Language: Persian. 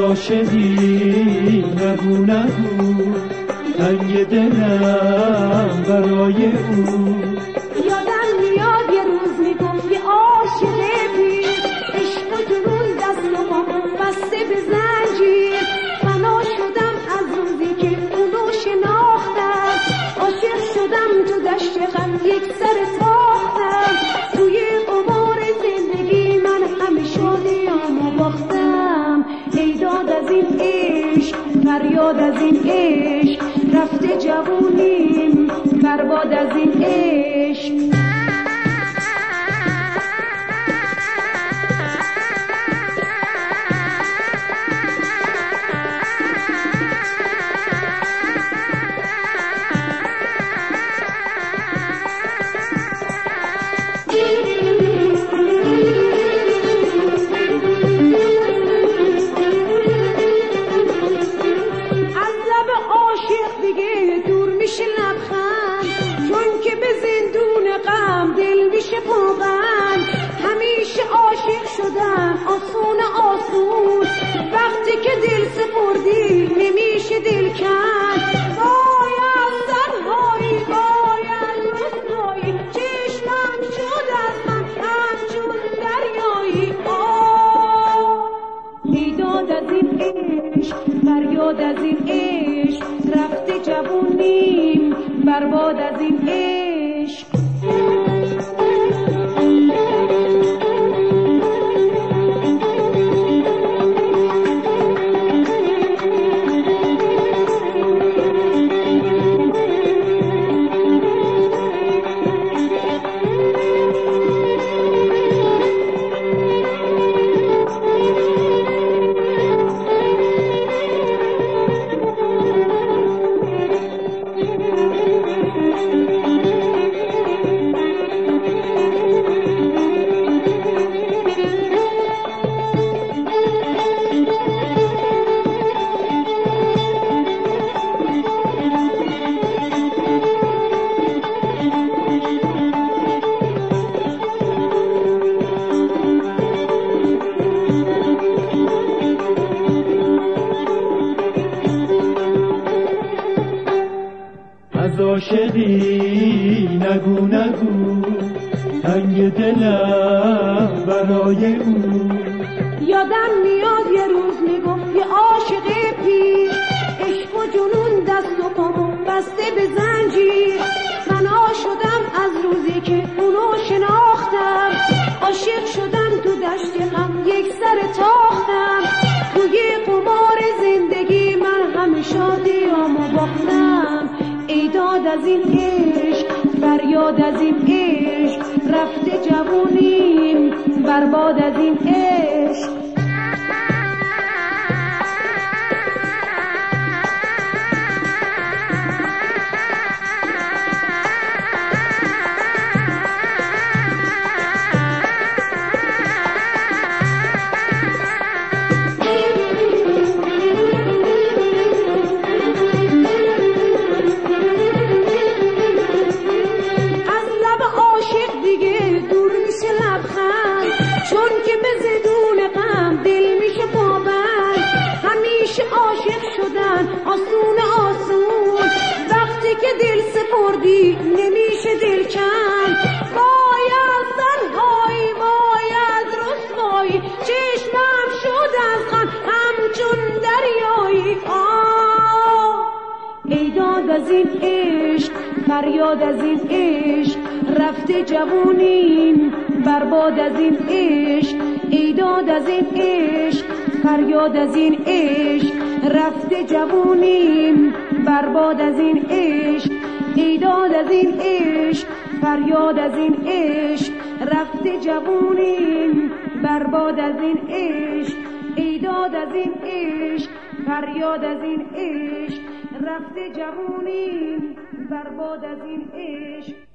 عاشقی نگو نگو، تنگ دلم برای او. یادم میاد یه روز میگفت یه عاشق پیر، عشق و جنون دست و پا بسته به زنجیر. فنا شدم از روزی که اونو شناختم، عاشق شدم تو دشت غم یک سر تاختم. توی قمار زندگی من همه شادیامو باختم. ای داد از این عشق، فریاد از این عشق، رفته جوونیم برباد از این عشق. همیشه عاشق شدم آسون آسون، وقتی که دل سپردی نمیشه دل کن. وای از تنهایی، وای از رسوایی، چشمم شد از من همچون دریایی. ای داد از این عشق، فریاد از این عشق، رفته جوونیم برباد از این عشق. از عاشقی نگو نگو، تنگ دلم برای او. یادم میاد یه روز میگفت یه عاشق پیر، عشق و جنون دست و پامو بسته به زنجیر. فنا شدم از روزی که اونو شناختم، عاشق شدم تو دشت غم یک سر تاختم. توی قمار زندگی من همه شادیامو باختم. ای داد از این عشق، فریاد از این عشق، رفته جوونیم برباد از این عشق. چون که به زدون غم دل میشه پابند، همیشه عاشق شدن آسون آسون، وقتی که دل سپردی نمیشه دل کن. وای از تنهایی، وای از رسوایی، چشمم شد از غم همچون دریایی. ای داد از این عشق، فریاد از این عشق، رفته جوونیم برباد از این عشق. ای داد از این عشق، فریاد از این عشق، رفته جوونیم برباد از این عشق. ای داد از این عشق، فریاد از این عشق، رفته جوونیم برباد از این عشق. ای داد از این عشق، فریاد از این عشق، رفته جوونیم برباد از این عشق.